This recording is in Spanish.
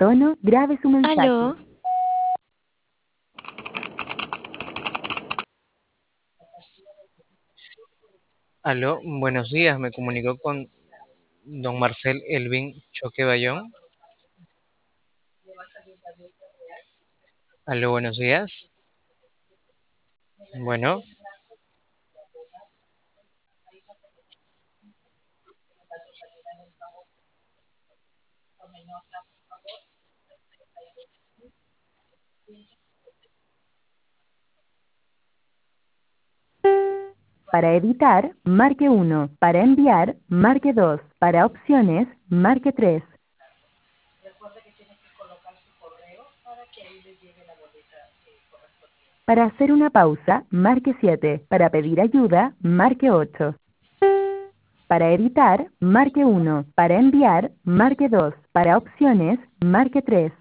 tono, grabe su mensaje. Aló, Aló, buenos días, me comunicó con don Marcel Elvin Choque Bayón. Aló, buenos días. Bueno, Para editar, marque 1. Para enviar, marque 2. Para opciones, marque 3. Para hacer una pausa, marque 7. Para pedir ayuda, marque 8. Para editar, marque 1. Para enviar, marque 2. Para opciones, marque 3.